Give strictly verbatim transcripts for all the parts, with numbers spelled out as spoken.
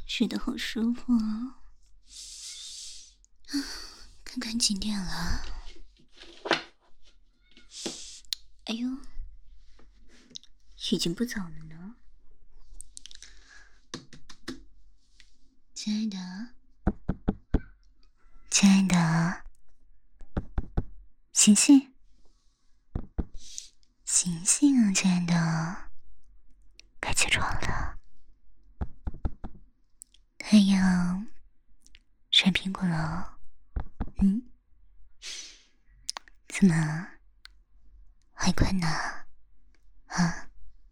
睡得好舒服啊！啊，看看几点了？哎呦，已经不早了呢。亲爱的，亲爱的，醒醒，醒醒啊，亲爱的，该起床了。太阳晒苹果了。嗯，怎么还困呢？啊？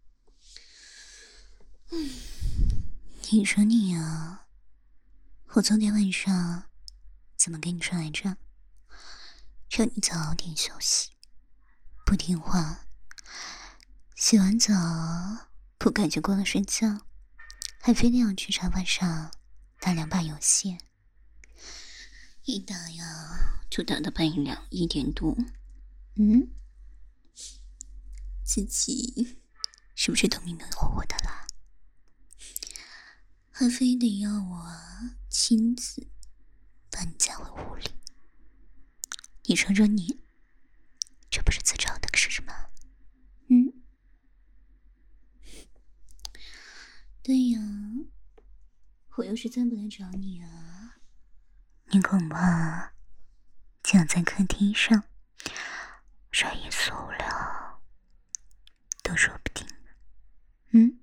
嗯，听说你啊，我昨天晚上怎么跟你说来着？让你早点休息，不听话，洗完澡不赶紧过来睡觉，还非得要去沙发上打两把游戏，一打呀就打到半夜两一点多。嗯，自己是不是都迷迷糊糊的啦？还非得要我亲自把你夹回屋里？你说说你，这不是自找的是什么？嗯，对呀，我要是再不来找你啊，你恐怕就要在客厅上晒一宿了，都说不定。嗯，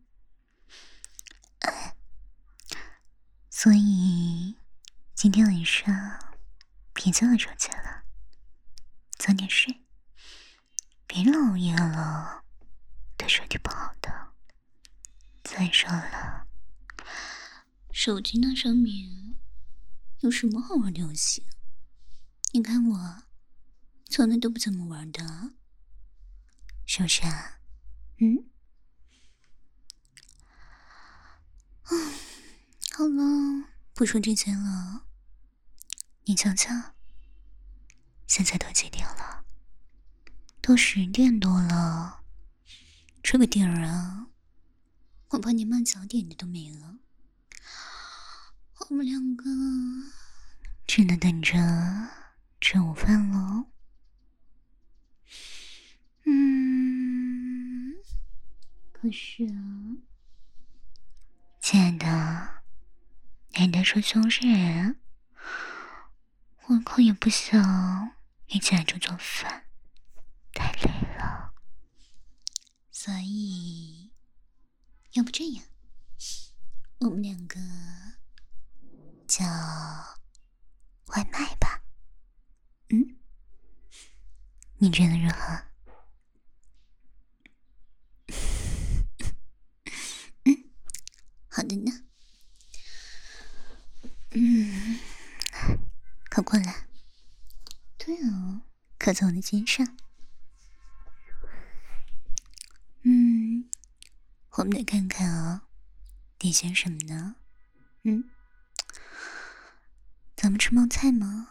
所以今天晚上别再玩手机了，早点睡，别老熬夜了，对身体不好的。再说了，手机那上面有什么好玩的游戏？你看我从来都不怎么玩的，是不是啊？嗯。嗯，好了，不说这些了。你瞧瞧，现在都几点了？都十点多了，这个点儿啊，我怕连慢早点的都没了。我们两个只能等着吃午饭喽。嗯，可是啊，亲爱的，难得说休日，我可也不想一起来就做饭，太累了。所以，要不这样，我们两个叫外卖吧。嗯，你觉得如何？嗯，好的呢。嗯，快过来。对哦，靠在我的肩上。嗯，我们来看看啊、哦，点些什么呢？嗯，咱们吃冒菜吗？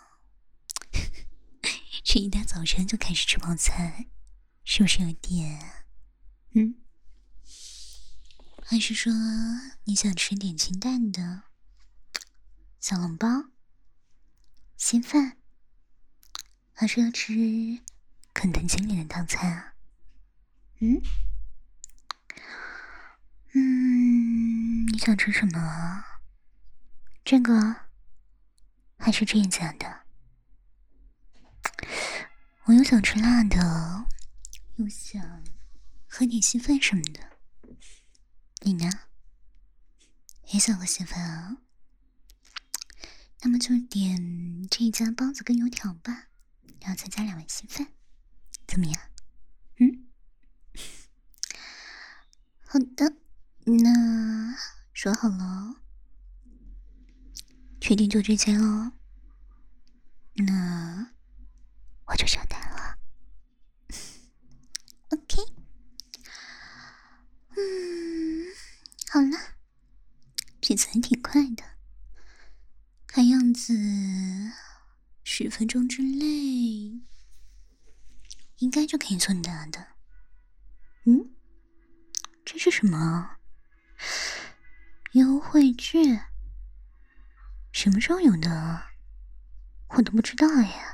这一大早晨就开始吃冒菜，是不是有点……嗯，还是说你想吃点清淡的？小笼包、稀饭，还是要吃肯德基里的套餐啊？嗯嗯，你想吃什么啊？这个还是这一家的？我又想吃辣的，又想喝点稀饭什么的。你呢？也想喝稀饭啊？那么就点这一家包子跟油条吧，然后再加两碗稀饭，怎么样？嗯，好的，那说好了，确定就这家哦。那我就稍等了。OK， 嗯，好了，这次还挺快的，看样子十分钟之内应该就可以送达的。嗯，这是什么？优惠券？ 什么时候有的？我都不知道呀。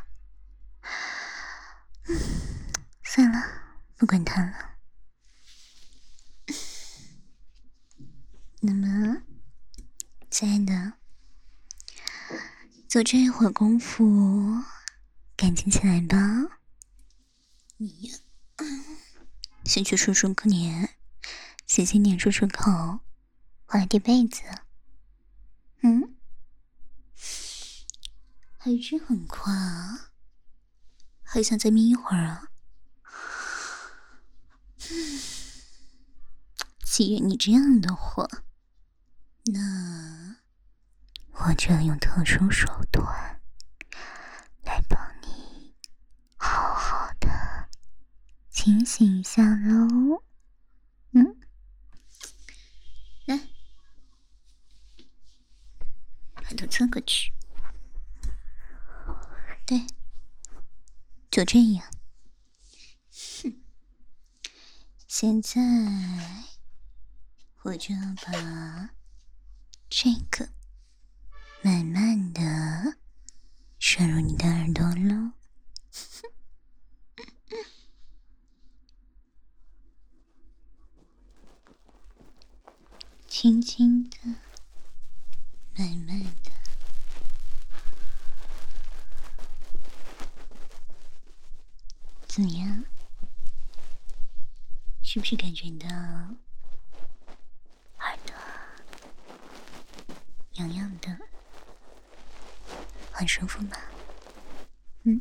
嗯，算了，不管他了。那么，亲爱的，做这一会儿功夫，赶紧起来吧。你呀，先去漱漱个脸，洗洗脸，漱漱口，我来叠被子。嗯，还是很快啊，还想再眯一会儿啊？嗯，既然你这样的话，那我就要用特殊手段来帮你好好的清醒一下喽。嗯，来，把头侧过去。对，就这样。哼，现在我就要把这个慢慢的渗入你的耳朵喽。轻轻的，慢慢的，怎么样？是不是感觉到耳朵痒痒的，很舒服吗？嗯，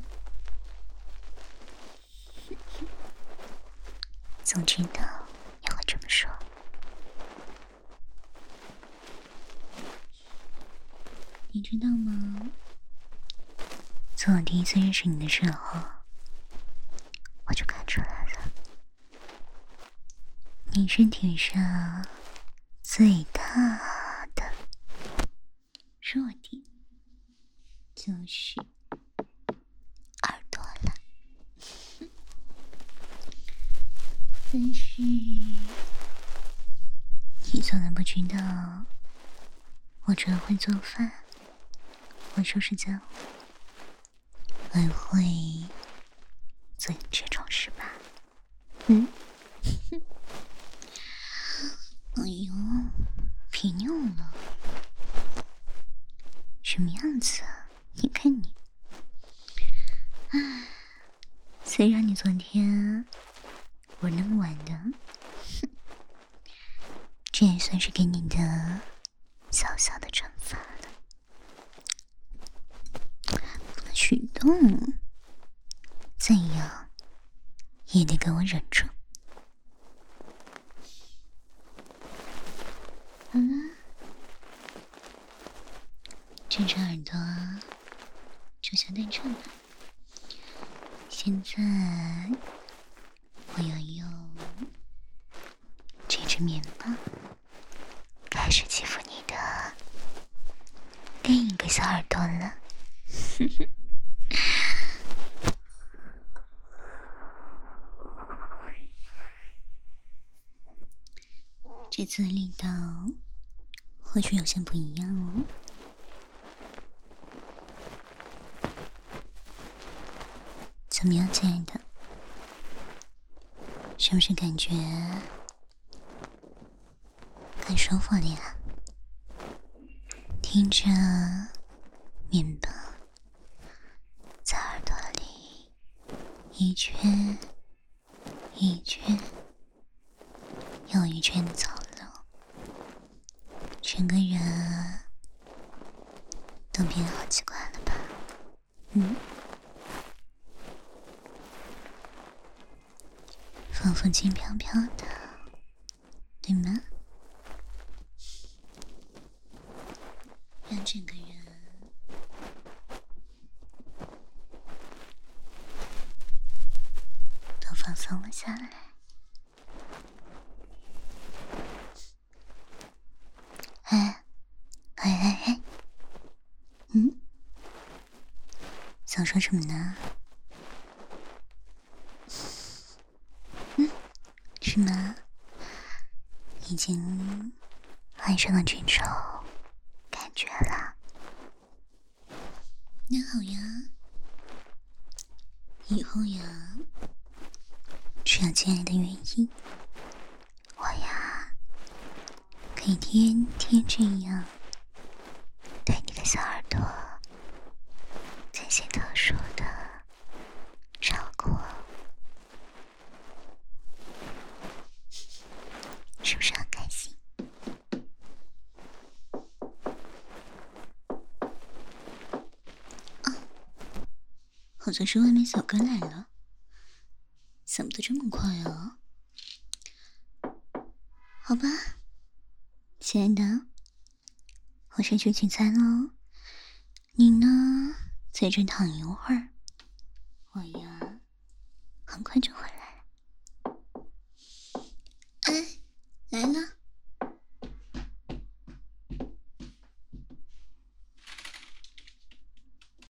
总知道你会这么说。你知道吗？从我第一次认识你的时候，我就看出来了，你身体上最大的弱点就是耳朵了。但是你从来不知道，我除了会做饭，会收拾家务，还会做这种事吧？嗯？哎呦，别扭了，什么样子啊？你看你，唉，虽然你昨天玩那么晚的，这也算是给你的小小的惩罚了。不能许动，怎样也得给我忍住。好了，这只耳朵就先在这了。现在我要用这只棉棒开始欺负你的另一个小耳朵了。这次的力道或许有些不一样哦。怎么样，亲爱的？是不是感觉很舒服了呀？听着棉棒在耳朵里一圈一圈又一圈走了，整个人都变得好奇怪了吧？嗯，仿佛轻飘飘的，对吗？让整个人都放松了下来。哎，哎哎哎，嗯，想说什么呢？嗯，是吗？已经爱上了这种感觉了。 那好呀，以后呀，只要亲爱的愿意，我呀可以天天这样带你的小耳朵进行特殊的照顾，是不是很开心？啊，好像是外面小哥来了，怎么的这么快啊？好吧，亲爱的，我先去取餐喽，你呢，在这躺一会儿，